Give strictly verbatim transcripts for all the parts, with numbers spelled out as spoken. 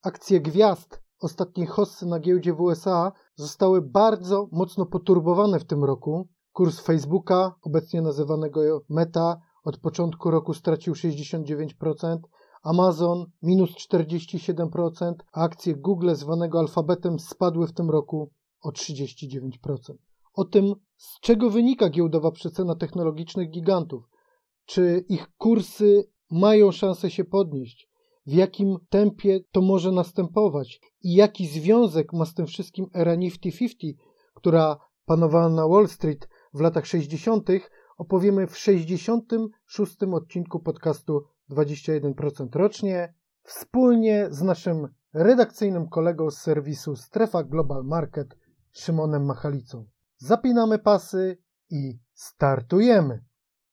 akcje gwiazd ostatniej hossy na giełdzie w U S A zostały bardzo mocno poturbowane w tym roku. Kurs Facebooka, obecnie nazywanego Meta, od początku roku stracił sześćdziesiąt dziewięć procent, Amazon minus czterdzieści siedem procent, a akcje Google zwanego alfabetem spadły w tym roku o trzydzieści dziewięć procent. O tym, z czego wynika giełdowa przecena technologicznych gigantów, czy ich kursy mają szansę się podnieść, w jakim tempie to może następować i jaki związek ma z tym wszystkim era Nifty pięćdziesiąt, która panowała na Wall Street w latach sześćdziesiątych, opowiemy w sześćdziesiątym szóstym odcinku podcastu dwadzieścia jeden procent rocznie, wspólnie z naszym redakcyjnym kolegą z serwisu Strefa Global Market, Szymonem Machalicą. Zapinamy pasy i startujemy!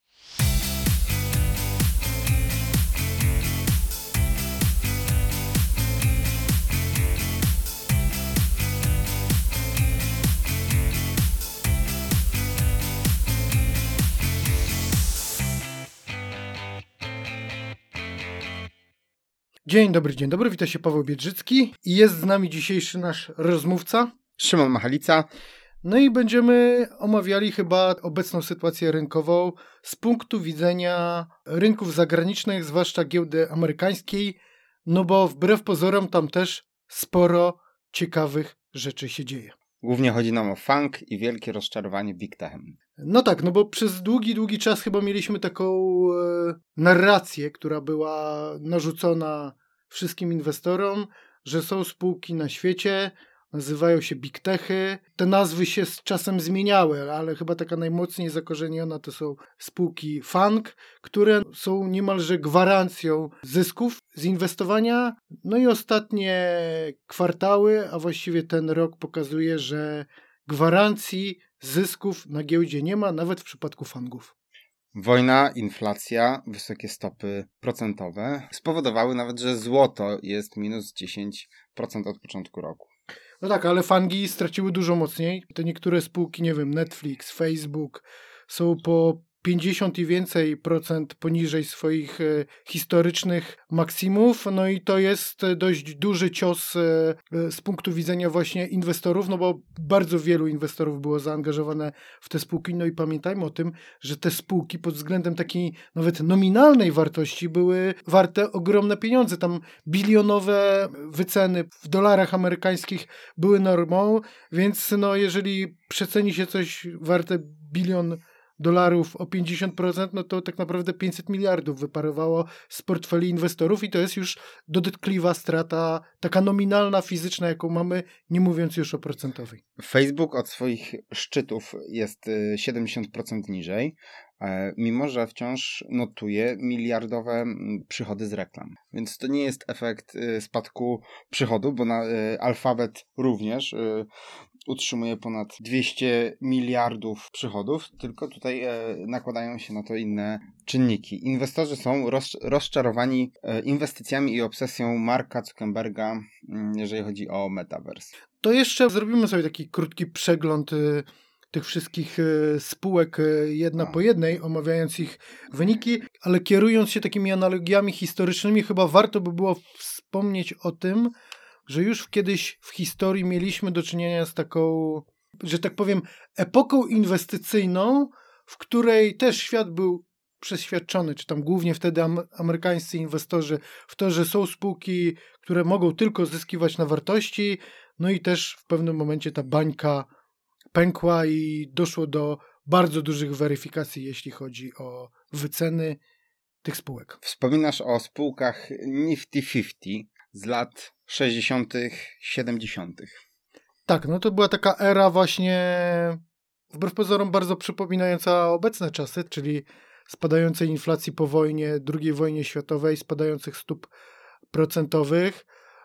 Dzień dobry, dzień dobry, witam się Paweł Biedrzycki i jest z nami dzisiejszy nasz rozmówca Szymon Machalica. No i będziemy omawiali chyba obecną sytuację rynkową z punktu widzenia rynków zagranicznych, zwłaszcza giełdy amerykańskiej, no bo wbrew pozorom tam też sporo ciekawych rzeczy się dzieje. Głównie chodzi nam o funk i wielkie rozczarowanie Big Techem. No tak, no bo przez długi, długi czas chyba mieliśmy taką e, narrację, która była narzucona wszystkim inwestorom, że są spółki na świecie, nazywają się Big Techy. Te nazwy się z czasem zmieniały, ale chyba taka najmocniej zakorzeniona to są spółki funk, które są niemalże gwarancją zysków z inwestowania. No i ostatnie kwartały, a właściwie ten rok pokazuje, że gwarancji zysków na giełdzie nie ma, nawet w przypadku fangów. Wojna, inflacja, wysokie stopy procentowe spowodowały nawet, że złoto jest minus dziesięć procent od początku roku. No tak, ale fangi straciły dużo mocniej. Te niektóre spółki, nie wiem, Netflix, Facebook są po pięćdziesiąt i więcej procent poniżej swoich e, historycznych maksimów, no i to jest dość duży cios e, z punktu widzenia właśnie inwestorów, no bo bardzo wielu inwestorów było zaangażowane w te spółki, no i pamiętajmy o tym, że te spółki pod względem takiej nawet nominalnej wartości były warte ogromne pieniądze, tam bilionowe wyceny w dolarach amerykańskich były normą, więc no jeżeli przeceni się coś warte bilion dolarów o pięćdziesiąt procent, no to tak naprawdę pięćset miliardów wyparowało z portfeli inwestorów i to jest już dotkliwa strata, taka nominalna, fizyczna, jaką mamy, nie mówiąc już o procentowej. Facebook od swoich szczytów jest siedemdziesiąt procent niżej, mimo że wciąż notuje miliardowe przychody z reklam. Więc to nie jest efekt spadku przychodu, bo na Alphabet również utrzymuje ponad dwieście miliardów przychodów, tylko tutaj nakładają się na to inne czynniki. Inwestorzy są roz, rozczarowani inwestycjami i obsesją Marka Zuckerberga, jeżeli chodzi o Metaverse. To jeszcze zrobimy sobie taki krótki przegląd tych wszystkich spółek jedna po jednej, omawiając ich wyniki, ale kierując się takimi analogiami historycznymi, chyba warto by było wspomnieć o tym, że już kiedyś w historii mieliśmy do czynienia z taką, że tak powiem, epoką inwestycyjną, w której też świat był przeświadczony, czy tam głównie wtedy am- amerykańscy inwestorzy, w to, że są spółki, które mogą tylko zyskiwać na wartości, no i też w pewnym momencie ta bańka pękła i doszło do bardzo dużych weryfikacji, jeśli chodzi o wyceny tych spółek. Wspominasz o spółkach Nifty pięćdziesiąt z lat sześćdziesiątych, siedemdziesiątych. Tak, no to była taka era właśnie wbrew pozorom bardzo przypominająca obecne czasy, czyli spadającej inflacji po wojnie, drugiej wojnie światowej, spadających stóp procentowych.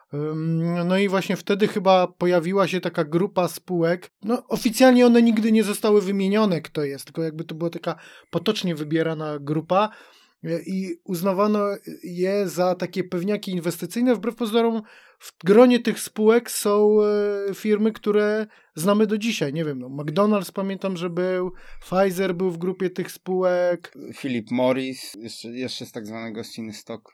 No i właśnie wtedy chyba pojawiła się taka grupa spółek. No oficjalnie one nigdy nie zostały wymienione, kto jest, tylko jakby to była taka potocznie wybierana grupa i uznawano je za takie pewniaki inwestycyjne. Wbrew pozorom w gronie tych spółek są firmy, które znamy do dzisiaj. Nie wiem, no McDonald's pamiętam, że był, Pfizer był w grupie tych spółek. Philip Morris, jeszcze, jeszcze z tak zwanego Sinstock.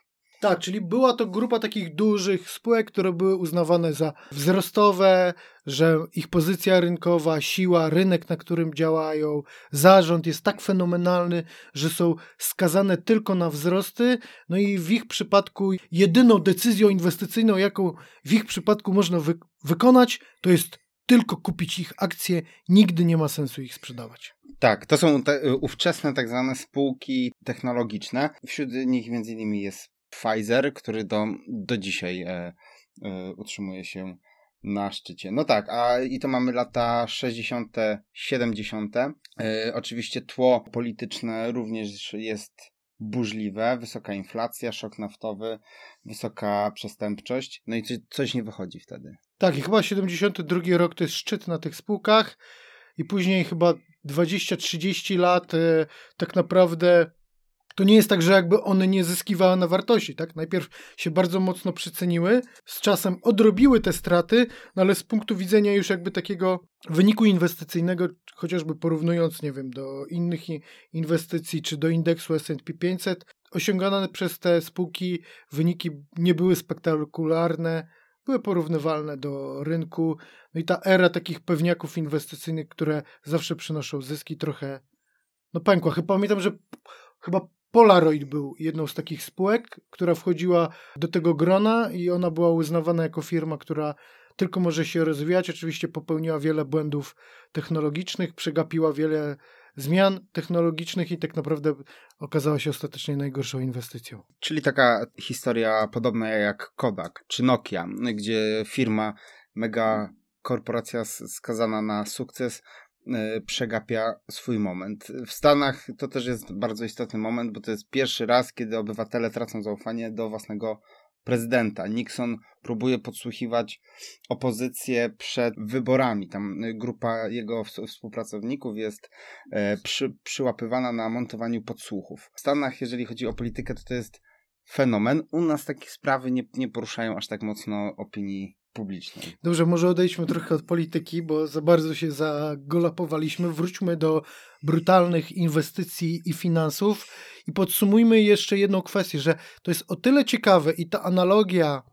Tak, czyli była to grupa takich dużych spółek, które były uznawane za wzrostowe, że ich pozycja rynkowa, siła, rynek, na którym działają, zarząd jest tak fenomenalny, że są skazane tylko na wzrosty, no i w ich przypadku jedyną decyzją inwestycyjną, jaką w ich przypadku można wy- wykonać, to jest tylko kupić ich akcje, nigdy nie ma sensu ich sprzedawać. Tak, to są te ówczesne tak zwane spółki technologiczne. Wśród nich między innymi jest Pfizer, który do, do dzisiaj e, e, utrzymuje się na szczycie. No tak, a i to mamy lata sześćdziesiąte, siedemdziesiąte. E, oczywiście tło polityczne również jest burzliwe, wysoka inflacja, szok naftowy, wysoka przestępczość, no i coś, coś nie wychodzi wtedy. Tak, i chyba siedemdziesiąty drugi rok to jest szczyt na tych spółkach i później chyba dwadzieścia trzydzieści lat e, tak naprawdę to nie jest tak, że jakby one nie zyskiwały na wartości, tak? Najpierw się bardzo mocno przyceniły, z czasem odrobiły te straty, no ale z punktu widzenia już jakby takiego wyniku inwestycyjnego, chociażby porównując, nie wiem, do innych inwestycji czy do indeksu S and P pięćset, osiągane przez te spółki wyniki nie były spektakularne, były porównywalne do rynku. No i ta era takich pewniaków inwestycyjnych, które zawsze przynoszą zyski, trochę no pękła. Chyba pamiętam, że chyba Polaroid był jedną z takich spółek, która wchodziła do tego grona i ona była uznawana jako firma, która tylko może się rozwijać. Oczywiście popełniła wiele błędów technologicznych, przegapiła wiele zmian technologicznych i tak naprawdę okazała się ostatecznie najgorszą inwestycją. Czyli taka historia podobna jak Kodak czy Nokia, gdzie firma, mega korporacja skazana na sukces przegapia swój moment. W Stanach to też jest bardzo istotny moment, bo to jest pierwszy raz, kiedy obywatele tracą zaufanie do własnego prezydenta. Nixon próbuje podsłuchiwać opozycję przed wyborami. Tam grupa jego współpracowników jest e, przy, przyłapywana na montowaniu podsłuchów. W Stanach, jeżeli chodzi o politykę, to to jest fenomen. U nas takie sprawy nie, nie poruszają aż tak mocno opinii publicznej. Dobrze, może odejdźmy trochę od polityki, bo za bardzo się zagolapowaliśmy. Wróćmy do brutalnych inwestycji i finansów i podsumujmy jeszcze jedną kwestię, że to jest o tyle ciekawe i ta analogia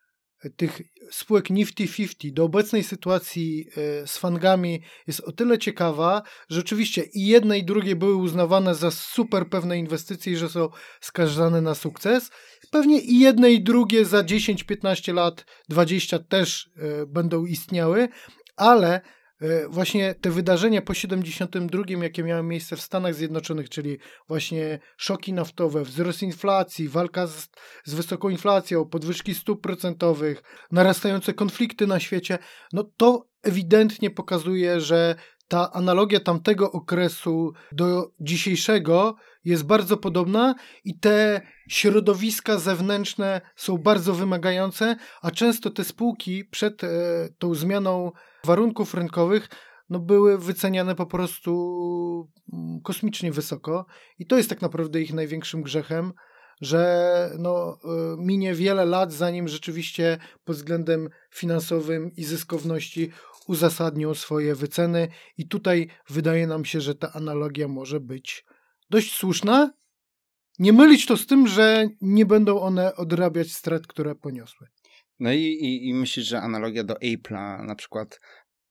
tych spółek Nifty pięćdziesiąt do obecnej sytuacji z fangami jest o tyle ciekawa, że oczywiście i jedne i drugie były uznawane za super pewne inwestycje i że są skazane na sukces. Pewnie i jedne i drugie za dziesięć piętnaście lat, dwadzieścia też y, będą istniały, ale y, właśnie te wydarzenia po siedemdziesiątym drugim, jakie miały miejsce w Stanach Zjednoczonych, czyli właśnie szoki naftowe, wzrost inflacji, walka z, z wysoką inflacją, podwyżki stóp procentowych, narastające konflikty na świecie, no to ewidentnie pokazuje, że ta analogia tamtego okresu do dzisiejszego jest bardzo podobna i te środowiska zewnętrzne są bardzo wymagające, a często te spółki przed e, tą zmianą warunków rynkowych no, były wyceniane po prostu kosmicznie wysoko i to jest tak naprawdę ich największym grzechem, że no, minie wiele lat, zanim rzeczywiście pod względem finansowym i zyskowności uzasadnią swoje wyceny i tutaj wydaje nam się, że ta analogia może być dość słuszna. Nie mylić to z tym, że nie będą one odrabiać strat, które poniosły. No i, i, i myślisz, że analogia do Apple'a na przykład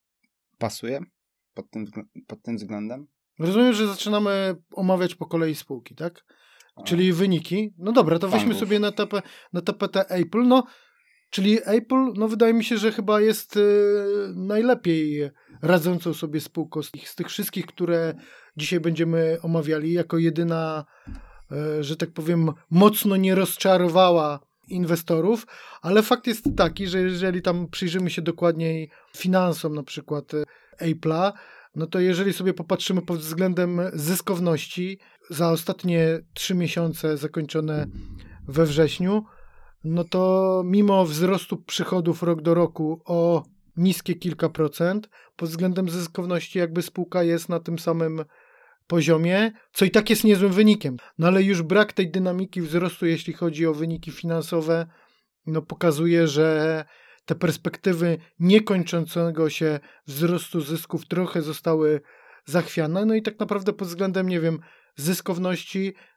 pasuje pod tym, pod tym względem? Rozumiem, że zaczynamy omawiać po kolei spółki, tak? Czyli wyniki. No dobra, to weźmy Fangów. sobie na, tapę, na tapetę Apple. No, czyli Apple, no wydaje mi się, że chyba jest y, najlepiej radzącą sobie spółką z tych, z tych wszystkich, które dzisiaj będziemy omawiali. Jako jedyna, y, że tak powiem, mocno nie rozczarowała inwestorów, ale fakt jest taki, że jeżeli tam przyjrzymy się dokładniej finansom na przykład Apple'a, no to jeżeli sobie popatrzymy pod względem zyskowności za ostatnie trzy miesiące zakończone we wrześniu, no to mimo wzrostu przychodów rok do roku o niskie kilka procent, pod względem zyskowności jakby spółka jest na tym samym poziomie, co i tak jest niezłym wynikiem. No ale już brak tej dynamiki wzrostu, jeśli chodzi o wyniki finansowe, no pokazuje, że te perspektywy niekończącego się wzrostu zysków trochę zostały zachwiane. No i tak naprawdę pod względem, nie wiem, zyskowności,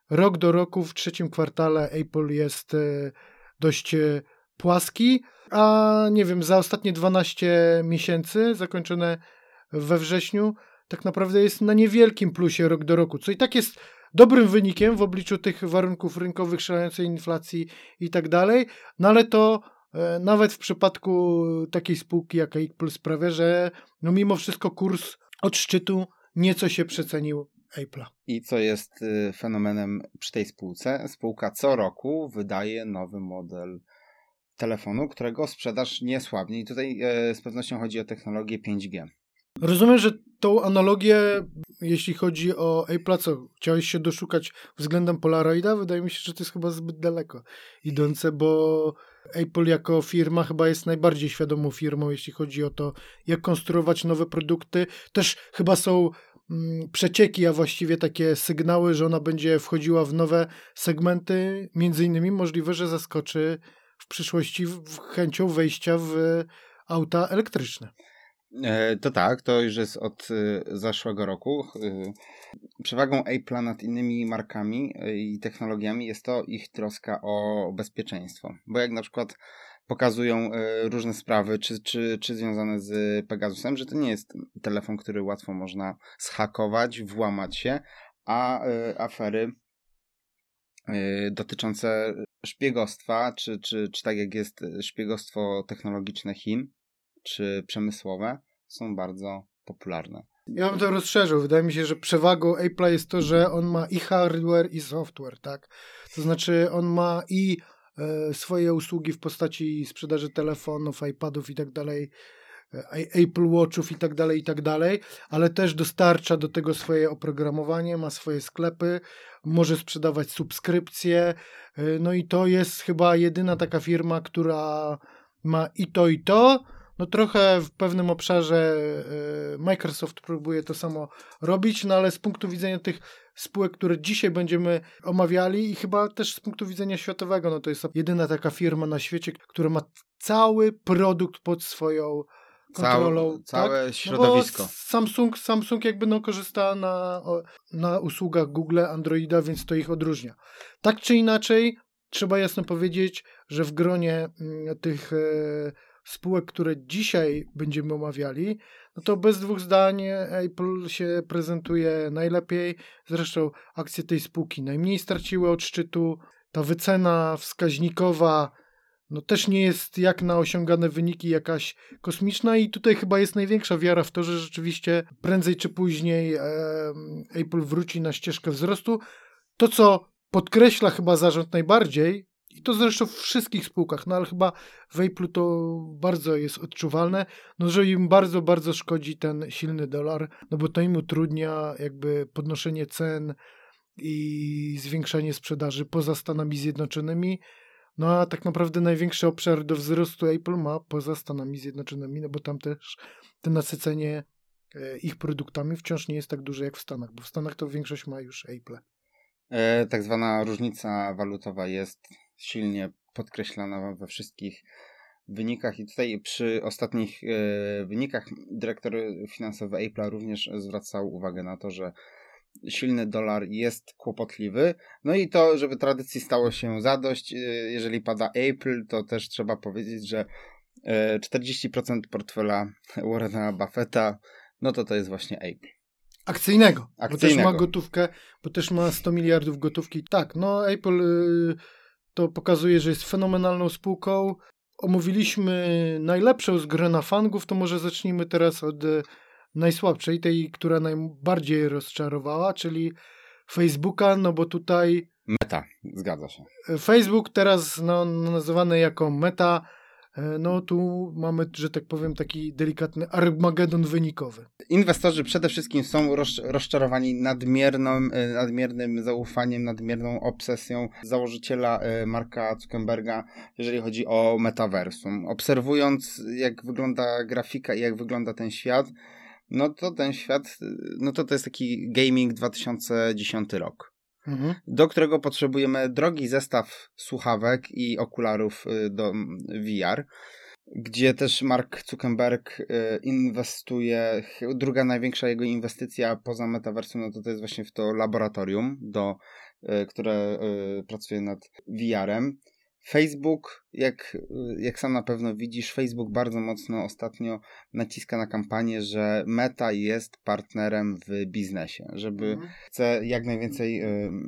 rok do roku w trzecim kwartale Apple jest dość płaski, a nie wiem, za ostatnie dwanaście miesięcy zakończone we wrześniu tak naprawdę jest na niewielkim plusie rok do roku, co i tak jest dobrym wynikiem w obliczu tych warunków rynkowych, szalejącej inflacji i tak dalej, no ale to e, nawet w przypadku takiej spółki jak Apple sprawia, że no mimo wszystko kurs od szczytu nieco się przecenił Apple'a. I co jest y, fenomenem przy tej spółce? Spółka co roku wydaje nowy model telefonu, którego sprzedaż nie słabnie. I tutaj y, z pewnością chodzi o technologię pięć G. Rozumiem, że tą analogię, jeśli chodzi o Apple'a, co chciałeś się doszukać względem Polaroida? Wydaje mi się, że to jest chyba zbyt daleko idące, bo Apple jako firma chyba jest najbardziej świadomą firmą, jeśli chodzi o to, jak konstruować nowe produkty. Też chyba są mm, przecieki, a właściwie takie sygnały, że ona będzie wchodziła w nowe segmenty, między innymi możliwe, że zaskoczy w przyszłości w chęcią wejścia w auta elektryczne. To tak, to już jest od zeszłego roku. Przewagą Apple'a nad innymi markami i technologiami jest to ich troska o bezpieczeństwo. Bo jak na przykład pokazują różne sprawy, czy, czy, czy związane z Pegasusem, że to nie jest telefon, który łatwo można zhakować, włamać się, a afery dotyczące szpiegostwa, czy, czy, czy tak jak jest szpiegostwo technologiczne Chin, czy przemysłowe, są bardzo popularne. Ja bym to rozszerzył. Wydaje mi się, że przewagą Apple'a jest to, że on ma i hardware, i software, tak? To znaczy on ma i e, swoje usługi w postaci sprzedaży telefonów, iPadów i tak dalej, Apple Watchów i tak dalej, i tak dalej, ale też dostarcza do tego swoje oprogramowanie, ma swoje sklepy, może sprzedawać subskrypcje, no i to jest chyba jedyna taka firma, która ma i to, i to. No trochę w pewnym obszarze Microsoft próbuje to samo robić, no ale z punktu widzenia tych spółek, które dzisiaj będziemy omawiali i chyba też z punktu widzenia światowego, no to jest jedyna taka firma na świecie, która ma cały produkt pod swoją kontrolą. Całe, całe tak? środowisko. No bo Samsung, Samsung jakby no korzysta na, na usługach Google, Androida, więc to ich odróżnia. Tak czy inaczej, trzeba jasno powiedzieć, że w gronie tych e, spółek, które dzisiaj będziemy omawiali, no to bez dwóch zdań Apple się prezentuje najlepiej. Zresztą akcje tej spółki najmniej straciły od szczytu. Ta wycena wskaźnikowa no też nie jest jak na osiągane wyniki jakaś kosmiczna i tutaj chyba jest największa wiara w to, że rzeczywiście prędzej czy później e, Apple wróci na ścieżkę wzrostu. To, co podkreśla chyba zarząd najbardziej, i to zresztą w wszystkich spółkach, no ale chyba w Apple'u to bardzo jest odczuwalne, no że im bardzo, bardzo szkodzi ten silny dolar, no bo to im utrudnia jakby podnoszenie cen i zwiększanie sprzedaży poza Stanami Zjednoczonymi. No a tak naprawdę największy obszar do wzrostu Apple ma poza Stanami Zjednoczonymi, no bo tam też to nasycenie ich produktami wciąż nie jest tak duże jak w Stanach, bo w Stanach to większość ma już Apple. E, tak zwana różnica walutowa jest silnie podkreślana we wszystkich wynikach i tutaj przy ostatnich e, wynikach dyrektor finansowy Apple'a również zwracał uwagę na to, że silny dolar jest kłopotliwy. No i to, żeby tradycji stało się zadość, jeżeli pada Apple, to też trzeba powiedzieć, że czterdzieści procent portfela Warrena Buffetta, no to to jest właśnie Apple. Akcyjnego, Akcyjnego. Bo też ma gotówkę, bo też ma sto miliardów gotówki. Tak, no Apple y, to pokazuje, że jest fenomenalną spółką. Omówiliśmy najlepszą z grona fangów, to może zacznijmy teraz od najsłabszej, tej, która najbardziej rozczarowała, czyli Facebooka, no bo tutaj Meta, zgadza się. Facebook teraz no, nazywany jako Meta, no tu mamy, że tak powiem, taki delikatny armagedon wynikowy. Inwestorzy przede wszystkim są roz, rozczarowani nadmierną, nadmiernym zaufaniem, nadmierną obsesją założyciela Marka Zuckerberga, jeżeli chodzi o metaversum. Obserwując, jak wygląda grafika i jak wygląda ten świat, no to ten świat, no to to jest taki gaming dwa tysiące dziesiąty rok, mhm. do którego potrzebujemy drogi zestaw słuchawek i okularów do V R, gdzie też Mark Zuckerberg inwestuje, druga największa jego inwestycja poza metaversum, no to to jest właśnie w to laboratorium do które pracuje nad V R-em. Facebook, jak, jak sam na pewno widzisz, Facebook bardzo mocno ostatnio naciska na kampanię, że Meta jest partnerem w biznesie, żeby mhm. chce jak najwięcej,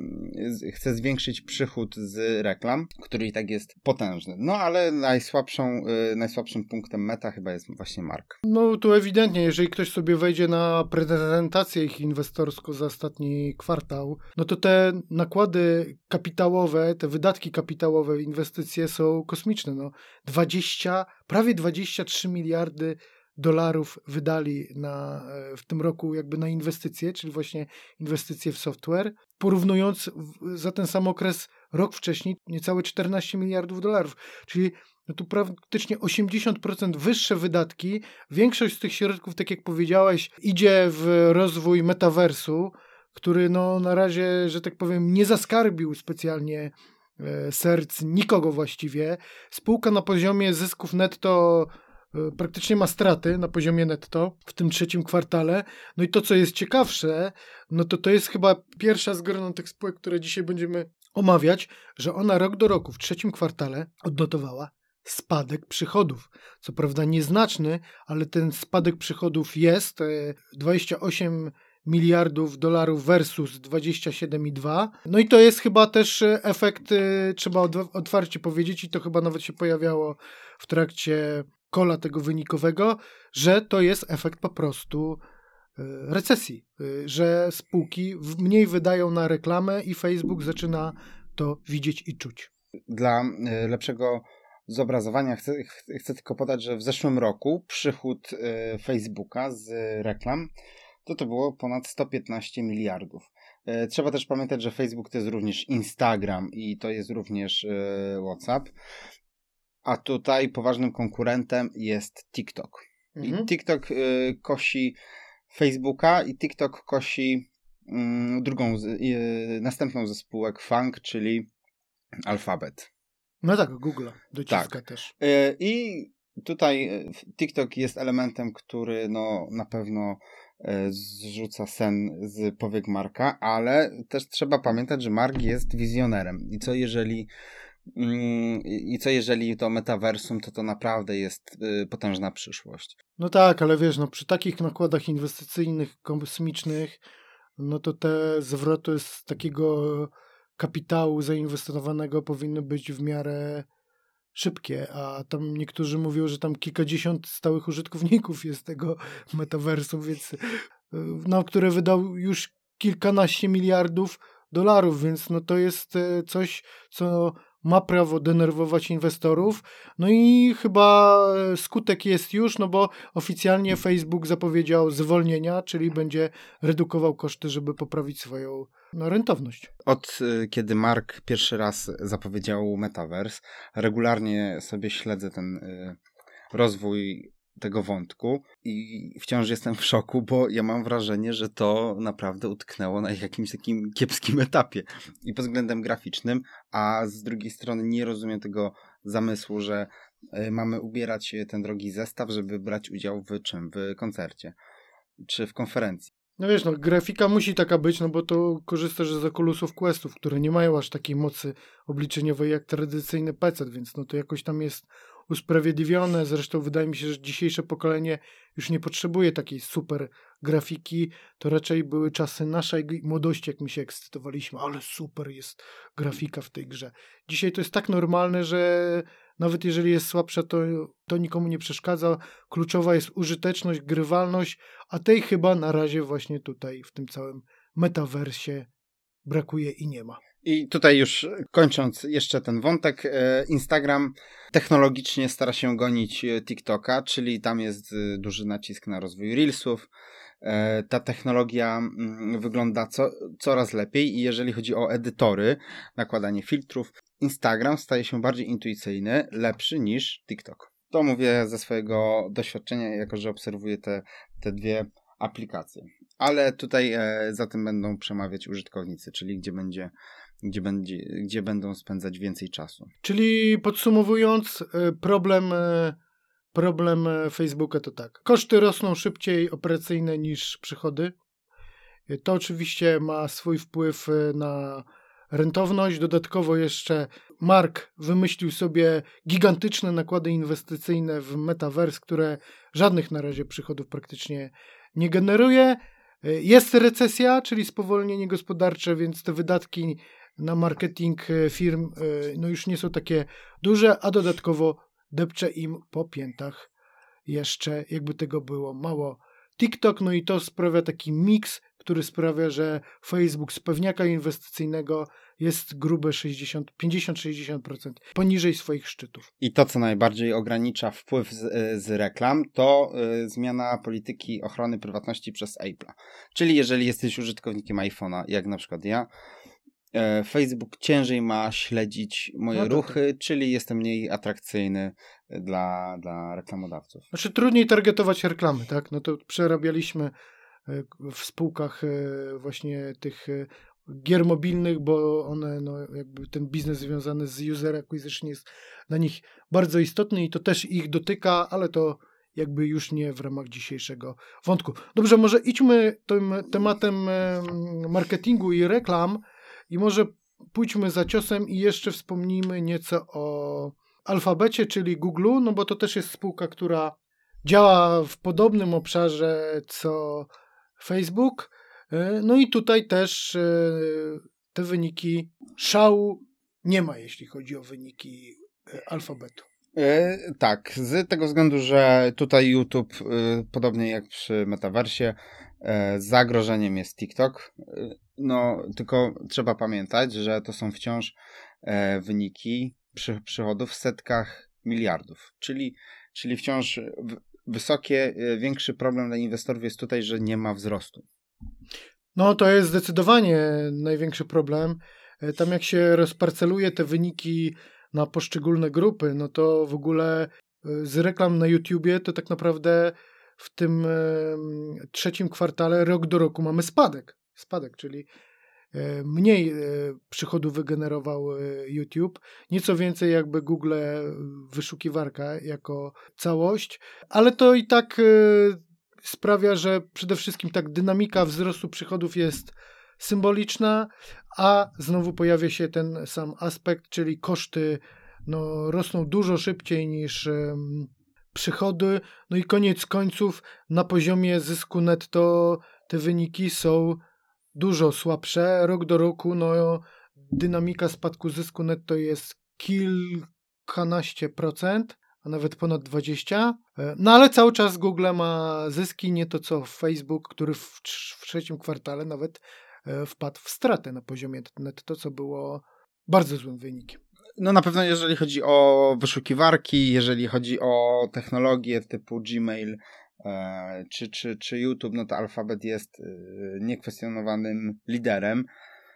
y, chce zwiększyć przychód z reklam, który i tak jest potężny. No ale najsłabszą, y, najsłabszym punktem Meta chyba jest właśnie Mark. No tu ewidentnie, jeżeli ktoś sobie wejdzie na prezentację ich inwestorską za ostatni kwartał, no to te nakłady kapitałowe, te wydatki kapitałowe, inwestycje są kosmiczne. No, dwadzieścia, prawie dwadzieścia trzy miliardy dolarów wydali na, w tym roku jakby na inwestycje, czyli właśnie inwestycje w software, porównując w, za ten sam okres rok wcześniej niecałe czternaście miliardów dolarów, czyli no tu praktycznie osiemdziesiąt procent wyższe wydatki. Większość z tych środków, tak jak powiedziałeś, idzie w rozwój metaversu, który no na razie, że tak powiem, nie zaskarbił specjalnie e, serc nikogo właściwie. Spółka na poziomie zysków netto e, praktycznie ma straty na poziomie netto w tym trzecim kwartale. No i to, co jest ciekawsze, no to to jest chyba pierwsza z grono tych spółek, które dzisiaj będziemy omawiać, że ona rok do roku w trzecim kwartale odnotowała spadek przychodów. Co prawda nieznaczny, ale ten spadek przychodów jest dwadzieścia osiem miliardów dolarów versus dwadzieścia siedem przecinek dwa. No i to jest chyba też efekt, trzeba otwarcie powiedzieć, i to chyba nawet się pojawiało w trakcie kola tego wynikowego, że to jest efekt po prostu recesji, że spółki mniej wydają na reklamę i Facebook zaczyna to widzieć i czuć. Dla lepszego zobrazowania chcę, chcę tylko podać, że w zeszłym roku przychód Facebooka z reklam to to było ponad sto piętnaście miliardów. Trzeba też pamiętać, że Facebook to jest również Instagram i to jest również WhatsApp, a tutaj poważnym konkurentem jest TikTok. Mhm. I TikTok kosi Facebooka i TikTok kosi drugą, następną ze spółek Fang, czyli Alphabet. No tak, Google dociska tak. też. I tutaj TikTok jest elementem, który no na pewno zrzuca sen z powiek Marka, ale też trzeba pamiętać, że Mark jest wizjonerem. I co jeżeli i co jeżeli to metaversum, to to naprawdę jest potężna przyszłość. No tak, ale wiesz, no przy takich nakładach inwestycyjnych, kosmicznych, no to te zwroty z takiego kapitału zainwestowanego powinny być w miarę szybkie, a tam niektórzy mówią, że tam kilkadziesiąt stałych użytkowników jest tego metaversum, więc no, które wydał już kilkanaście miliardów dolarów, więc no to jest coś, co ma prawo denerwować inwestorów. No i chyba skutek jest już, no bo oficjalnie Facebook zapowiedział zwolnienia, czyli będzie redukował koszty, żeby poprawić swoją no, rentowność. Od kiedy Mark pierwszy raz zapowiedział Metaverse, regularnie sobie śledzę ten y, rozwój tego wątku i wciąż jestem w szoku, bo ja mam wrażenie, że to naprawdę utknęło na jakimś takim kiepskim etapie i pod względem graficznym, a z drugiej strony nie rozumiem tego zamysłu, że mamy ubierać ten drogi zestaw, żeby brać udział w czym? W koncercie czy w konferencji. No wiesz, no grafika musi taka być, no bo to korzystasz z Oculusów Questów, które nie mają aż takiej mocy obliczeniowej jak tradycyjny P C, więc no to jakoś tam jest usprawiedliwione. Zresztą wydaje mi się, że dzisiejsze pokolenie już nie potrzebuje takiej super grafiki. To raczej były czasy naszej młodości, jak my się ekscytowaliśmy, ale super jest grafika w tej grze. Dzisiaj to jest tak normalne, że nawet jeżeli jest słabsza, to, to nikomu nie przeszkadza. Kluczowa jest użyteczność, grywalność, a tej chyba na razie właśnie tutaj w tym całym metaversie brakuje i nie ma. I tutaj już kończąc jeszcze ten wątek, Instagram technologicznie stara się gonić TikToka, czyli tam jest duży nacisk na rozwój Reelsów. Ta technologia wygląda co, coraz lepiej i jeżeli chodzi o edytory, nakładanie filtrów, Instagram staje się bardziej intuicyjny, lepszy niż TikTok. To mówię ze swojego doświadczenia, jako że obserwuję te, te dwie aplikacje. Ale tutaj e, za tym będą przemawiać użytkownicy, czyli gdzie będzie, gdzie będzie, gdzie będą spędzać więcej czasu. Czyli podsumowując, problem, problem Facebooka to tak. Koszty rosną szybciej operacyjne niż przychody. To oczywiście ma swój wpływ na rentowność. Dodatkowo jeszcze Mark wymyślił sobie gigantyczne nakłady inwestycyjne w Metaverse, które żadnych na razie przychodów praktycznie nie generuje. Jest recesja, czyli spowolnienie gospodarcze, więc te wydatki na marketing firm no już nie są takie duże, a dodatkowo depcze im po piętach jeszcze, jakby tego było mało, TikTok, no i to sprawia taki miks, który sprawia, że Facebook z pewniaka inwestycyjnego jest grube sześćdziesiąt, pięćdziesiąt do sześćdziesięciu procent poniżej swoich szczytów. I to, co najbardziej ogranicza wpływ z, z reklam, to y, zmiana polityki ochrony prywatności przez Apple'a. Czyli jeżeli jesteś użytkownikiem iPhone'a, jak na przykład ja, y, Facebook ciężej ma śledzić moje no to ruchy, tak. czyli jestem mniej atrakcyjny dla, dla reklamodawców. Znaczy trudniej targetować reklamy, tak? No to przerabialiśmy w spółkach właśnie tych gier mobilnych, bo one, no jakby ten biznes związany z user acquisition jest dla nich bardzo istotny i to też ich dotyka, ale to jakby już nie w ramach dzisiejszego wątku. Dobrze, może idźmy tym tematem marketingu i reklam i może pójdźmy za ciosem i jeszcze wspomnijmy nieco o Alfabecie, czyli Google'u, no bo to też jest spółka, która działa w podobnym obszarze co Facebook. No i tutaj też te wyniki szału nie ma, jeśli chodzi o wyniki Alfabetu. Yy, tak, z tego względu, że tutaj YouTube, yy, podobnie jak przy Metaversie, yy, zagrożeniem jest TikTok. Yy, no, tylko trzeba pamiętać, że to są wciąż yy, wyniki przy, przychodów w setkach miliardów, czyli, czyli wciąż w, wysokie, yy, większy problem dla inwestorów jest tutaj, że nie ma wzrostu. No, to jest zdecydowanie największy problem. Tam jak się rozparceluje te wyniki na poszczególne grupy, no to w ogóle z reklam na YouTubie to tak naprawdę w tym trzecim kwartale rok do roku mamy spadek. Spadek, czyli mniej przychodów wygenerował YouTube, nieco więcej jakby Google wyszukiwarka jako całość, ale to i tak sprawia, że przede wszystkim tak dynamika wzrostu przychodów jest symboliczna, a znowu pojawia się ten sam aspekt, czyli koszty no, rosną dużo szybciej niż um, przychody, no i koniec końców na poziomie zysku netto te wyniki są dużo słabsze. Rok do roku no, dynamika spadku zysku netto jest kilkanaście procent, a nawet ponad dwadzieścia. No ale cały czas Google ma zyski, nie to co Facebook, który w, w trzecim kwartale nawet wpadł w stratę na poziomie netto, co było bardzo złym wynikiem. No na pewno jeżeli chodzi o wyszukiwarki, jeżeli chodzi o technologie typu Gmail e, czy, czy, czy YouTube, no to Alphabet jest e, niekwestionowanym liderem.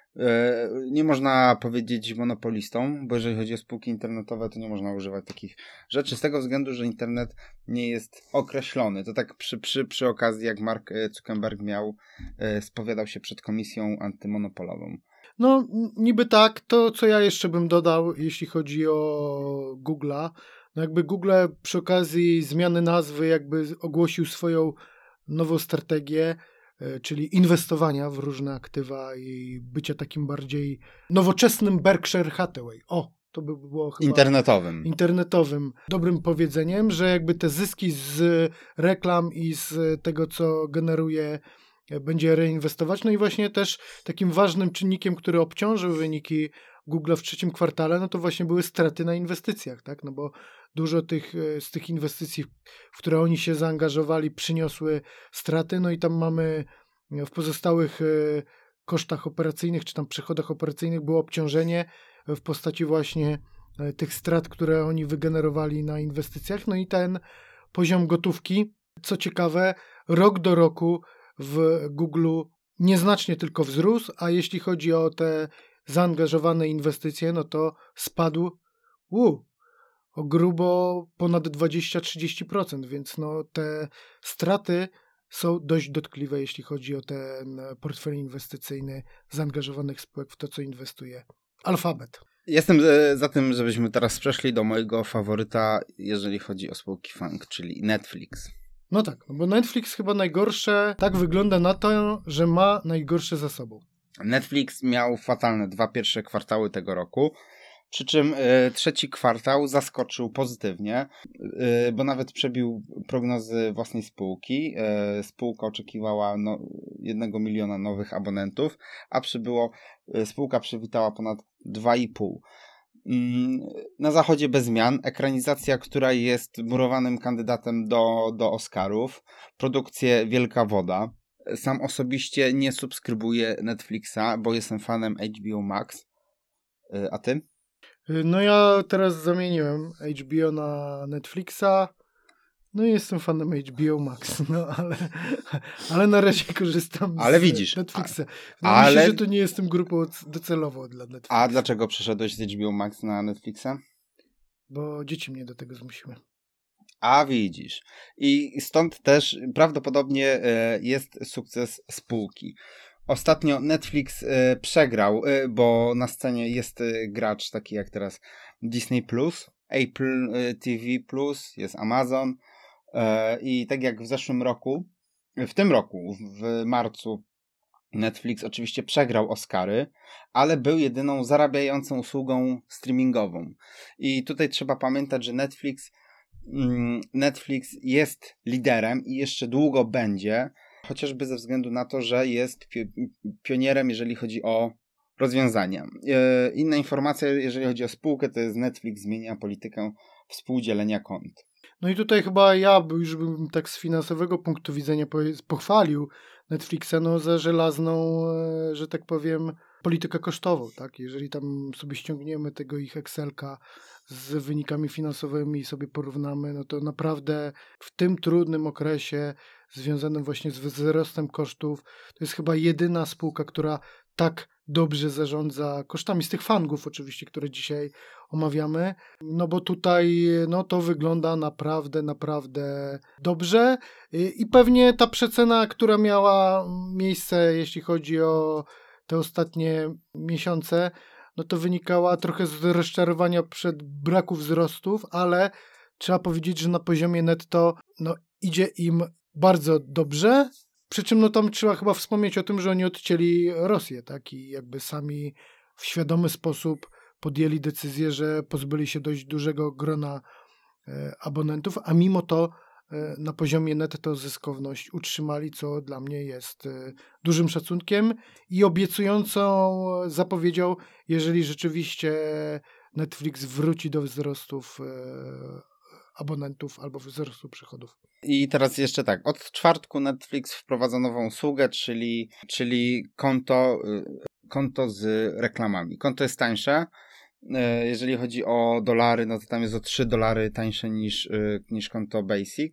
E, nie można powiedzieć monopolistą, bo jeżeli chodzi o spółki internetowe, to nie można używać takich rzeczy z tego względu, że internet nie jest określony. To tak przy, przy, przy okazji, jak Mark Zuckerberg miał, e, spowiadał się przed komisją antymonopolową. No niby tak, to co ja jeszcze bym dodał, jeśli chodzi o Google'a, no jakby Google przy okazji zmiany nazwy jakby ogłosił swoją nową strategię, czyli inwestowania w różne aktywa i bycia takim bardziej nowoczesnym Berkshire Hathaway. O, to by było chyba internetowym. internetowym dobrym powiedzeniem, że jakby te zyski z reklam i z tego, co generuje, będzie reinwestować. No i właśnie też takim ważnym czynnikiem, który obciążył wyniki Google w trzecim kwartale, no to właśnie były straty na inwestycjach, tak? No bo dużo tych, z tych inwestycji, w które oni się zaangażowali, przyniosły straty, no i tam mamy w pozostałych kosztach operacyjnych, czy tam przychodach operacyjnych było obciążenie w postaci właśnie tych strat, które oni wygenerowali na inwestycjach, no i ten poziom gotówki, co ciekawe, rok do roku w Google nieznacznie tylko wzrósł, a jeśli chodzi o te zaangażowane inwestycje, no to spadł uu, o grubo ponad dwadzieścia do trzydziestu procent, więc no te straty są dość dotkliwe, jeśli chodzi o ten portfel inwestycyjny zaangażowanych spółek w to, co inwestuje Alphabet. Jestem za tym, żebyśmy teraz przeszli do mojego faworyta, jeżeli chodzi o spółki FANG, czyli Netflix. No tak, no bo Netflix chyba najgorsze, tak wygląda na to, że ma najgorsze za sobą. Netflix miał fatalne dwa pierwsze kwartały tego roku, przy czym y, trzeci kwartał zaskoczył pozytywnie, y, bo nawet przebił prognozy własnej spółki. Y, spółka oczekiwała no, jednego miliona nowych abonentów, a przybyło, y, spółka przywitała ponad dwa i pół. Na zachodzie bez zmian, ekranizacja, która jest murowanym kandydatem do, do Oscarów, produkcje Wielka Woda. Sam osobiście nie subskrybuję Netflixa, bo jestem fanem H B O Max. A ty? No ja teraz zamieniłem H B O na Netflixa. No i jestem fanem H B O Max, no ale, ale na razie korzystam ale z widzisz, Netflixa. No ale... Myślę, że to nie jestem grupą docelową dla Netflixa. A dlaczego przeszedłeś z H B O Max na Netflixa? Bo dzieci mnie do tego zmusiły. A widzisz. I stąd też prawdopodobnie jest sukces spółki. Ostatnio Netflix przegrał, bo na scenie jest gracz taki jak teraz Disney plus, Apple T V plus, jest Amazon i tak jak w zeszłym roku, w tym roku, w marcu Netflix oczywiście przegrał Oscary, ale był jedyną zarabiającą usługą streamingową. I tutaj trzeba pamiętać, że Netflix Netflix jest liderem i jeszcze długo będzie, chociażby ze względu na to, że jest pionierem, jeżeli chodzi o rozwiązania. Inna informacja, jeżeli chodzi o spółkę, to jest Netflix zmienia politykę współdzielenia kont. No i tutaj chyba ja już bym tak z finansowego punktu widzenia pochwalił Netflixa no, za żelazną, że tak powiem, politykę kosztową. Tak? Jeżeli tam sobie ściągniemy tego ich Excelka z wynikami finansowymi i sobie porównamy, no to naprawdę w tym trudnym okresie związanym właśnie z wzrostem kosztów, to jest chyba jedyna spółka, która tak dobrze zarządza kosztami z tych fangów oczywiście, które dzisiaj omawiamy, no bo tutaj no to wygląda naprawdę, naprawdę dobrze i pewnie ta przecena, która miała miejsce, jeśli chodzi o te ostatnie miesiące, no to wynikała trochę z rozczarowania przed braku wzrostów, ale trzeba powiedzieć, że na poziomie netto no idzie im bardzo dobrze. Przy czym no tam trzeba chyba wspomnieć o tym, że oni odcięli Rosję, tak? I jakby sami w świadomy sposób podjęli decyzję, że pozbyli się dość dużego grona e, abonentów, a mimo to e, na poziomie netto zyskowność utrzymali, co dla mnie jest e, dużym szacunkiem i obiecującą zapowiedzią, jeżeli rzeczywiście Netflix wróci do wzrostów e, abonentów albo wzrostu przychodów. I teraz jeszcze tak, od czwartku Netflix wprowadza nową usługę, czyli, czyli konto, konto z reklamami. Konto jest tańsze, jeżeli chodzi o dolary, no to tam jest o trzy dolary tańsze niż, niż konto Basic,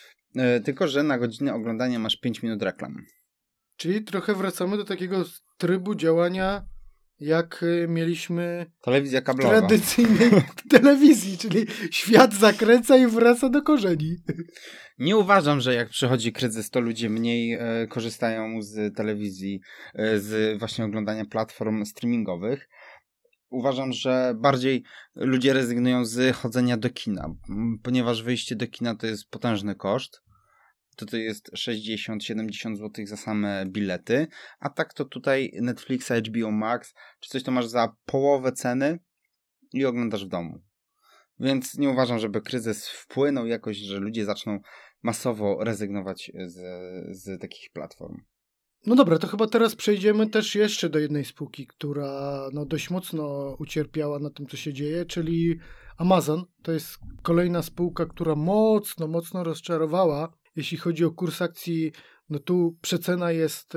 tylko że na godzinę oglądania masz pięć minut reklam. Czyli trochę wracamy do takiego trybu działania, jak mieliśmy telewizja kablowa. Tradycyjnej telewizji, czyli świat zakręca i wraca do korzeni. Nie uważam, że jak przychodzi kryzys, to ludzie mniej e, korzystają z telewizji, e, z właśnie oglądania platform streamingowych. Uważam, że bardziej ludzie rezygnują z chodzenia do kina, ponieważ wyjście do kina to jest potężny koszt. To to jest sześćdziesiąt siedemdziesiąt złotych za same bilety, a tak to tutaj Netflixa, H B O Max, czy coś to masz za połowę ceny i oglądasz w domu. Więc nie uważam, żeby kryzys wpłynął jakoś, że ludzie zaczną masowo rezygnować z, z takich platform. No dobra, to chyba teraz przejdziemy też jeszcze do jednej spółki, która no, dość mocno ucierpiała na tym, co się dzieje, czyli Amazon. To jest kolejna spółka, która mocno, mocno rozczarowała. Jeśli chodzi o kurs akcji, no tu przecena jest e,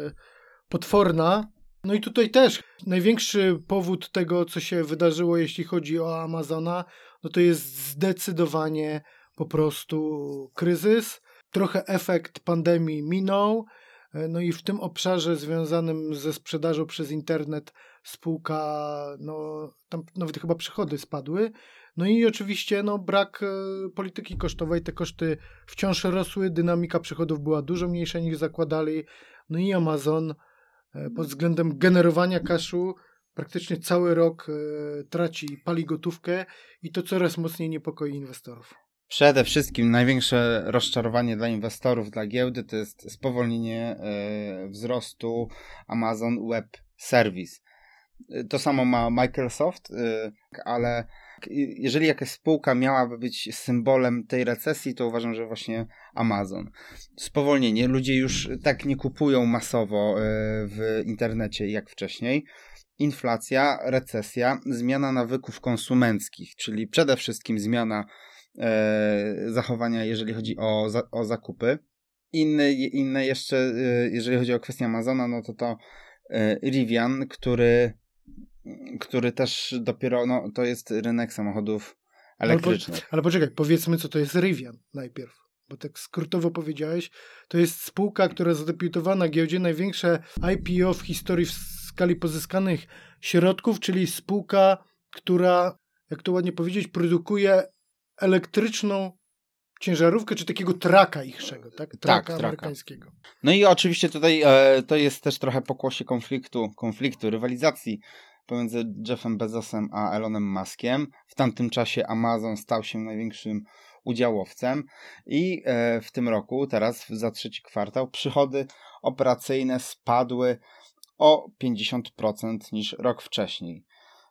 potworna. No i tutaj też największy powód tego, co się wydarzyło, jeśli chodzi o Amazona, no to jest zdecydowanie po prostu kryzys. Trochę efekt pandemii minął. No i w tym obszarze związanym ze sprzedażą przez internet spółka, no tam nawet chyba przychody spadły. No i oczywiście no, brak e, polityki kosztowej, te koszty wciąż rosły, dynamika przychodów była dużo mniejsza niż zakładali. No i Amazon e, pod względem generowania kaszu praktycznie cały rok e, traci, pali gotówkę i to coraz mocniej niepokoi inwestorów. Przede wszystkim największe rozczarowanie dla inwestorów, dla giełdy to jest spowolnienie y, wzrostu Amazon Web Service. To samo ma Microsoft, y, ale jeżeli jakaś spółka miałaby być symbolem tej recesji, to uważam, że właśnie Amazon. Spowolnienie. Ludzie już tak nie kupują masowo y, w internecie jak wcześniej. Inflacja, recesja, zmiana nawyków konsumenckich, czyli przede wszystkim zmiana e, zachowania, jeżeli chodzi o, za, o zakupy. Inne, inne jeszcze, e, jeżeli chodzi o kwestię Amazona, no to to e, Rivian, który, który też dopiero, no to jest rynek samochodów elektrycznych. Ale, po, ale poczekaj, powiedzmy, co to jest Rivian najpierw. Bo tak skrótowo powiedziałeś, to jest spółka, która zadebiutowała na giełdzie, największe I P O w historii w skali pozyskanych środków, czyli spółka, która, jak to ładnie powiedzieć, produkuje elektryczną ciężarówkę, czy takiego traka ichszego, tak? Traka tak, amerykańskiego. Traka. No i oczywiście tutaj e, to jest też trochę pokłosie konfliktu, konfliktu, rywalizacji pomiędzy Jeffem Bezosem a Elonem Muskiem. W tamtym czasie Amazon stał się największym udziałowcem i e, w tym roku, teraz za trzeci kwartał, przychody operacyjne spadły o pięćdziesiąt procent niż rok wcześniej.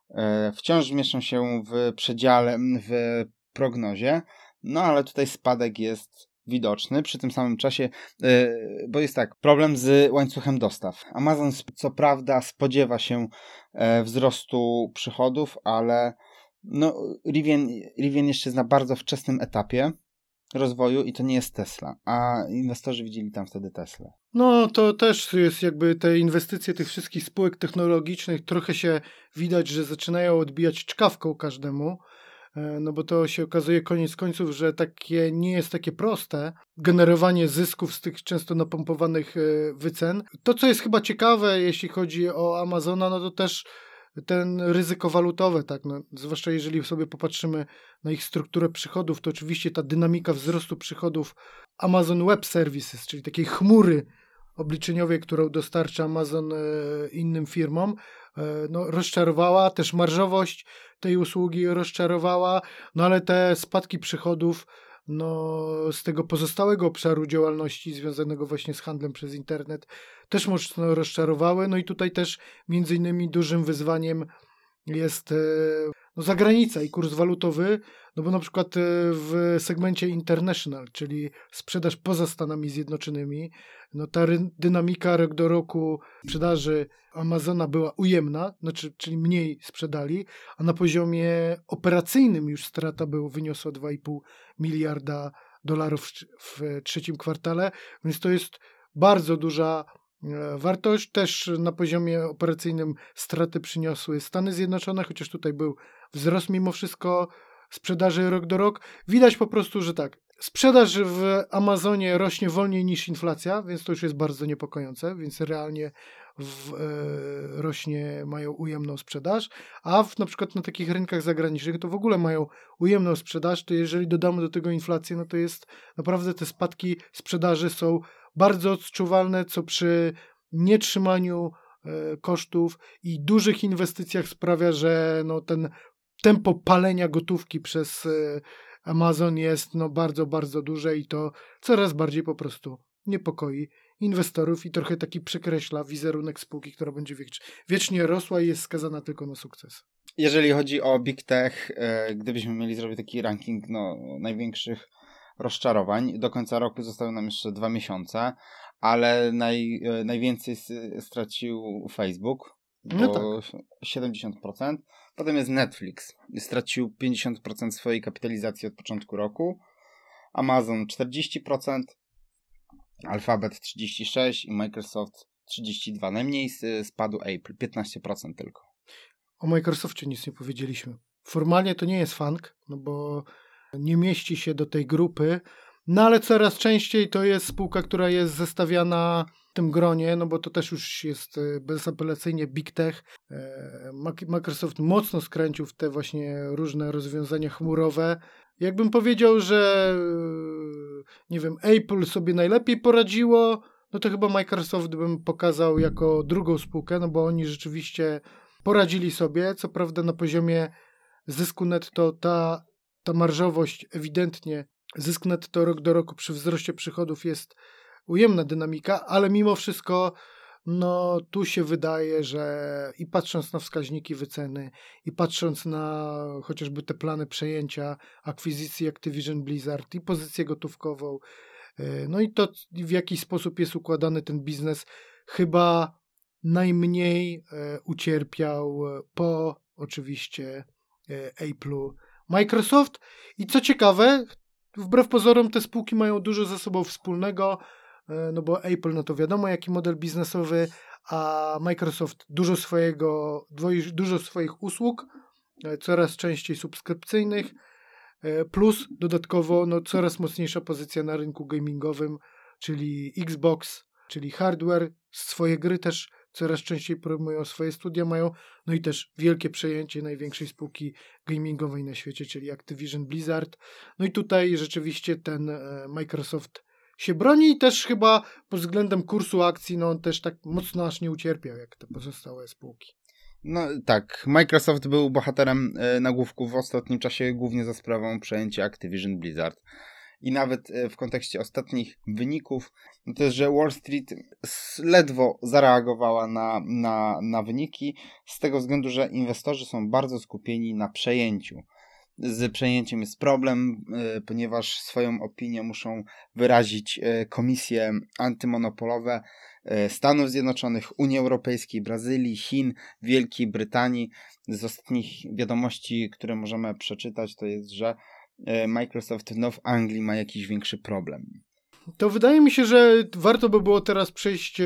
E, wciąż mieszczą się w przedziale, w prognozie, no ale tutaj spadek jest widoczny przy tym samym czasie, e, bo jest tak, problem z łańcuchem dostaw. Amazon co prawda spodziewa się e, wzrostu przychodów, ale no, Rivian, Rivian jeszcze jest na bardzo wczesnym etapie rozwoju i to nie jest Tesla, a inwestorzy widzieli tam wtedy Teslę. No to też jest jakby te inwestycje tych wszystkich spółek technologicznych trochę się widać, że zaczynają odbijać czkawką każdemu, no bo to się okazuje koniec końców, że takie nie jest takie proste generowanie zysków z tych często napompowanych wycen. To, co jest chyba ciekawe, jeśli chodzi o Amazona, no to też ten ryzyko walutowe, tak, no, zwłaszcza jeżeli sobie popatrzymy na ich strukturę przychodów, to oczywiście ta dynamika wzrostu przychodów Amazon Web Services, czyli takiej chmury obliczeniowej, którą dostarcza Amazon e, innym firmom, e, no, rozczarowała, też marżowość tej usługi rozczarowała, no ale te spadki przychodów no, z tego pozostałego obszaru działalności związanego właśnie z handlem przez internet też mocno rozczarowały. No i tutaj też między innymi dużym wyzwaniem jest no, zagranica i kurs walutowy, no bo na przykład w segmencie international, czyli sprzedaż poza Stanami Zjednoczonymi, no ta ry- dynamika rok do roku sprzedaży Amazona była ujemna, znaczy, czyli mniej sprzedali, a na poziomie operacyjnym już strata był, wyniosła dwa i pół miliarda dolarów w, w trzecim kwartale, więc to jest bardzo duża wartość. Też na poziomie operacyjnym straty przyniosły Stany Zjednoczone, chociaż tutaj był wzrost mimo wszystko sprzedaży rok do rok. Widać po prostu, że tak, sprzedaż w Amazonie rośnie wolniej niż inflacja, więc to już jest bardzo niepokojące, więc realnie w, e, rośnie, mają ujemną sprzedaż, a w, na przykład na takich rynkach zagranicznych to w ogóle mają ujemną sprzedaż, to jeżeli dodamy do tego inflację, no to jest naprawdę te spadki sprzedaży są bardzo odczuwalne, co przy nietrzymaniu e, kosztów i dużych inwestycjach sprawia, że no, ten tempo palenia gotówki przez e, Amazon jest no, bardzo, bardzo duże i to coraz bardziej po prostu niepokoi inwestorów i trochę taki przekreśla wizerunek spółki, która będzie wiecz- wiecznie rosła i jest skazana tylko na sukces. Jeżeli chodzi o Big Tech, e, gdybyśmy mieli zrobić taki ranking no, największych rozczarowań, do końca roku zostały nam jeszcze dwa miesiące, ale naj, e, najwięcej stracił Facebook, bo No tak. siedemdziesiąt procent. Potem jest Netflix, stracił pięćdziesiąt procent swojej kapitalizacji od początku roku, Amazon czterdzieści procent, Alphabet trzydzieści sześć procent i Microsoft trzydzieści dwa procent. Najmniej spadł Apple, piętnaście procent tylko. O Microsoftie nic nie powiedzieliśmy. Formalnie to nie jest fang, no bo nie mieści się do tej grupy, no ale coraz częściej to jest spółka, która jest zestawiana w tym gronie, no bo to też już jest bezapelacyjnie Big Tech. Microsoft mocno skręcił w te właśnie różne rozwiązania chmurowe. Jakbym powiedział, że nie wiem, Apple sobie najlepiej poradziło, no to chyba Microsoft bym pokazał jako drugą spółkę, no bo oni rzeczywiście poradzili sobie, co prawda na poziomie zysku netto ta ta marżowość ewidentnie, zysk netto rok do roku przy wzroście przychodów jest ujemna dynamika, ale mimo wszystko no tu się wydaje, że i patrząc na wskaźniki wyceny, i patrząc na chociażby te plany przejęcia, akwizycji Activision Blizzard i pozycję gotówkową, no i to w jaki sposób jest układany ten biznes, chyba najmniej ucierpiał po oczywiście Apple'u Microsoft. I co ciekawe, wbrew pozorom te spółki mają dużo ze sobą wspólnego, no bo Apple, no to wiadomo jaki model biznesowy, a Microsoft dużo swojego, dużo swoich usług, coraz częściej subskrypcyjnych, plus dodatkowo no, coraz mocniejsza pozycja na rynku gamingowym, czyli Xbox, czyli hardware, swoje gry też coraz częściej promują, swoje studia mają, no i też wielkie przejęcie największej spółki gamingowej na świecie, czyli Activision Blizzard. No i tutaj rzeczywiście ten Microsoft się broni i też chyba pod względem kursu akcji, no on też tak mocno aż nie ucierpiał, jak te pozostałe spółki. No tak, Microsoft był bohaterem nagłówków w ostatnim czasie, głównie za sprawą przejęcia Activision Blizzard. I nawet w kontekście ostatnich wyników, no to jest, że Wall Street ledwo zareagowała na, na, na wyniki, z tego względu, że inwestorzy są bardzo skupieni na przejęciu. Z przejęciem jest problem, ponieważ swoją opinię muszą wyrazić komisje antymonopolowe Stanów Zjednoczonych, Unii Europejskiej, Brazylii, Chin, Wielkiej Brytanii. Z ostatnich wiadomości, które możemy przeczytać, to jest, że Microsoft no w Anglii ma jakiś większy problem. To wydaje mi się, że warto by było teraz przejść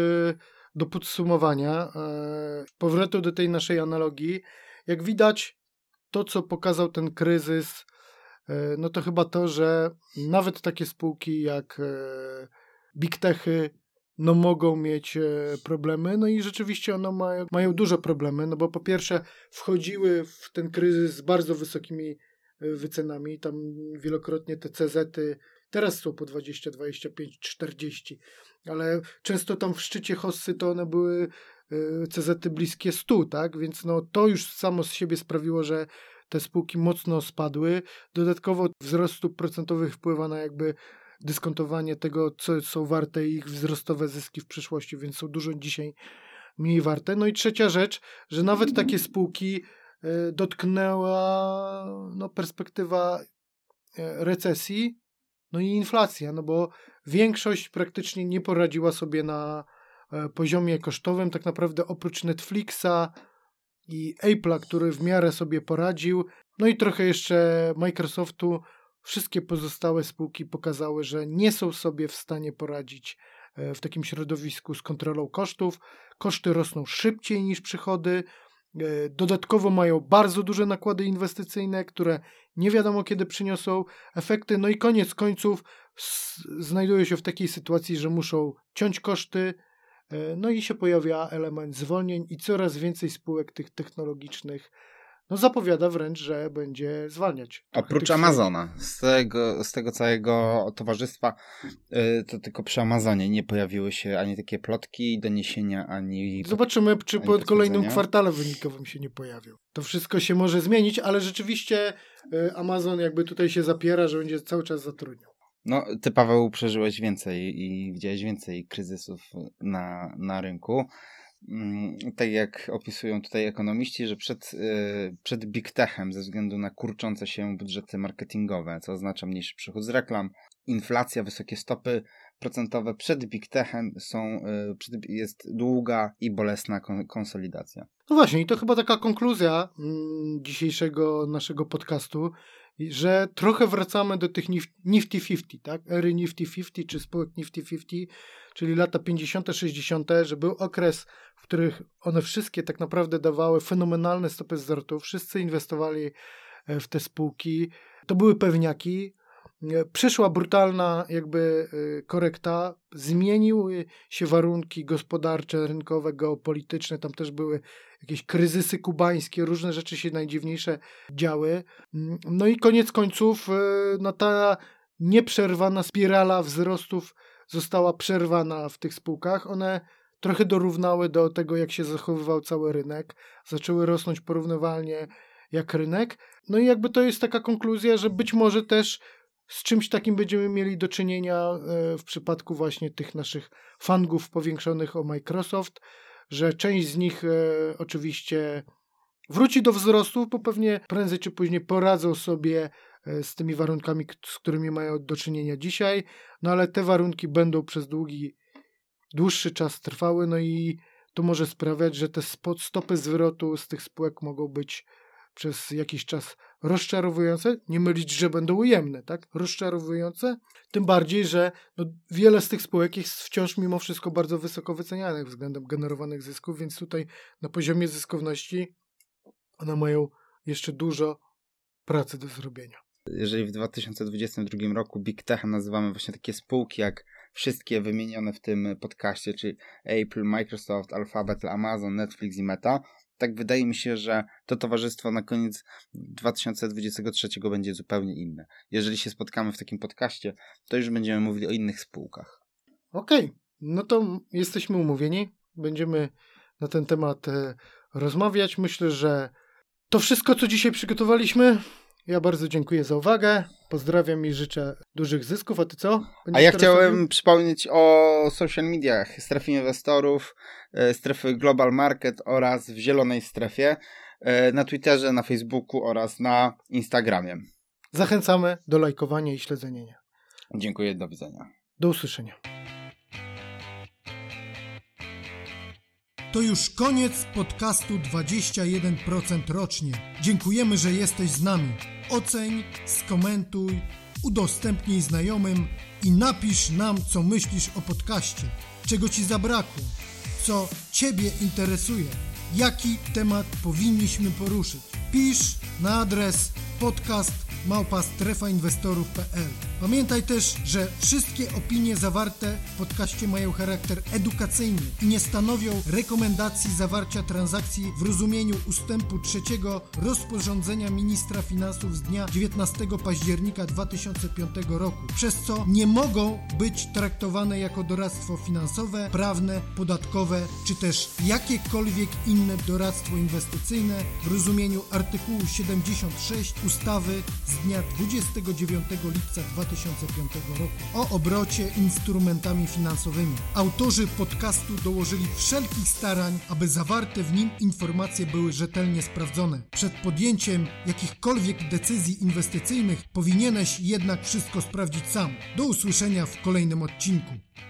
do podsumowania, powrotu do tej naszej analogii. Jak widać, to co pokazał ten kryzys, no to chyba to, że nawet takie spółki jak Big Techy no mogą mieć problemy, no i rzeczywiście one mają, mają duże problemy, no bo po pierwsze wchodziły w ten kryzys z bardzo wysokimi wycenami, tam wielokrotnie te C Z-y teraz są po dwadzieścia, dwadzieścia pięć, czterdzieści, ale często tam w szczycie hossy to one były C Z-y bliskie stu, tak, więc no to już samo z siebie sprawiło, że te spółki mocno spadły, dodatkowo wzrost stóp procentowych wpływa na jakby dyskontowanie tego, co są warte ich wzrostowe zyski w przyszłości, więc są dużo dzisiaj mniej warte. No i trzecia rzecz, że nawet takie spółki dotknęła no, perspektywa recesji, no i inflacja, no bo większość praktycznie nie poradziła sobie na poziomie kosztowym, tak naprawdę oprócz Netflixa i Apple'a, który w miarę sobie poradził, no i trochę jeszcze Microsoftu, wszystkie pozostałe spółki pokazały, że nie są sobie w stanie poradzić w takim środowisku z kontrolą kosztów. Koszty rosną szybciej niż przychody, dodatkowo mają bardzo duże nakłady inwestycyjne, które nie wiadomo kiedy przyniosą efekty, no i koniec końców znajdują się w takiej sytuacji, że muszą ciąć koszty, no i się pojawia element zwolnień i coraz więcej spółek tych technologicznych no zapowiada wręcz, że będzie zwalniać. Oprócz Amazona. Z tego, z tego całego towarzystwa to tylko przy Amazonie nie pojawiły się ani takie plotki, doniesienia, ani... Zobaczymy, czy po kolejnym kwartale wynikowym się nie pojawią. To wszystko się może zmienić, ale rzeczywiście Amazon jakby tutaj się zapiera, że będzie cały czas zatrudniał. No, ty, Paweł, przeżyłeś więcej i widziałeś więcej kryzysów na, na rynku. Tak jak opisują tutaj ekonomiści, że przed, przed Big Techem ze względu na kurczące się budżety marketingowe, co oznacza mniejszy przychód z reklam, inflacja, wysokie stopy procentowe, przed Big Techem są, jest długa i bolesna konsolidacja. No właśnie, i to chyba taka konkluzja dzisiejszego naszego podcastu, że trochę wracamy do tych Nifty pięćdziesiąt, tak? Ery Nifty pięćdziesiąt czy spółek Nifty pięćdziesiąt, czyli lata pięćdziesiąte, sześćdziesiąte, że był okres, w których one wszystkie tak naprawdę dawały fenomenalne stopy zwrotu, wszyscy inwestowali w te spółki, to były pewniaki, przyszła brutalna jakby korekta, zmieniły się warunki gospodarcze, rynkowe, geopolityczne, tam też były jakieś kryzysy kubańskie, różne rzeczy się najdziwniejsze działy. No i koniec końców no ta nieprzerwana spirala wzrostów została przerwana w tych spółkach. One trochę dorównały do tego, jak się zachowywał cały rynek. Zaczęły rosnąć porównywalnie jak rynek. No i jakby to jest taka konkluzja, że być może też z czymś takim będziemy mieli do czynienia w przypadku właśnie tych naszych fangów powiększonych o Microsoft, że część z nich oczywiście wróci do wzrostu, bo pewnie prędzej czy później poradzą sobie z tymi warunkami, z którymi mają do czynienia dzisiaj, no ale te warunki będą przez długi, dłuższy czas trwały, no i to może sprawiać, że te stopy zwrotu z tych spółek mogą być przez jakiś czas rozczarowujące, nie mylić, że będą ujemne, tak? Rozczarowujące, tym bardziej, że no, wiele z tych spółek jest wciąż mimo wszystko bardzo wysoko wycenianych względem generowanych zysków, więc tutaj na poziomie zyskowności one mają jeszcze dużo pracy do zrobienia. Jeżeli w dwa tysiące dwudziestym drugim roku Big Tech nazywamy właśnie takie spółki jak wszystkie wymienione w tym podcaście, czyli Apple, Microsoft, Alphabet, Amazon, Netflix i Meta, tak wydaje mi się, że to towarzystwo na koniec dwa tysiące dwudziestego trzeciego będzie zupełnie inne. Jeżeli się spotkamy w takim podcaście, to już będziemy mówili o innych spółkach. Okej, okay. No to jesteśmy umówieni. Będziemy na ten temat e, rozmawiać. Myślę, że to wszystko, co dzisiaj przygotowaliśmy. Ja bardzo dziękuję za uwagę. Pozdrawiam i życzę dużych zysków. A ty co? Będziesz A ja chciałem robił? przypomnieć o social mediach, strefie inwestorów, strefy Global Market oraz w zielonej strefie na Twitterze, na Facebooku oraz na Instagramie. Zachęcamy do lajkowania i śledzenia. Dziękuję, do widzenia. Do usłyszenia. To już koniec podcastu dwadzieścia jeden procent rocznie. Dziękujemy, że jesteś z nami. Oceń, skomentuj, udostępnij znajomym i napisz nam, co myślisz o podcaście, czego ci zabrakło, co ciebie interesuje, jaki temat powinniśmy poruszyć. Pisz na adres podcast małpa strefa inwestorów kropka p l. Pamiętaj też, że wszystkie opinie zawarte w podcaście mają charakter edukacyjny i nie stanowią rekomendacji zawarcia transakcji w rozumieniu ustępu trzeciego rozporządzenia ministra finansów z dnia dziewiętnastego października dwa tysiące piątego roku, przez co nie mogą być traktowane jako doradztwo finansowe, prawne, podatkowe czy też jakiekolwiek inne doradztwo inwestycyjne w rozumieniu artykułu siedemdziesiąt sześć ustawy z dnia dwudziestego dziewiątego lipca dwa tysiące piątego roku o obrocie instrumentami finansowymi. Autorzy podcastu dołożyli wszelkich starań, aby zawarte w nim informacje były rzetelnie sprawdzone. Przed podjęciem jakichkolwiek decyzji inwestycyjnych powinieneś jednak wszystko sprawdzić sam. Do usłyszenia w kolejnym odcinku.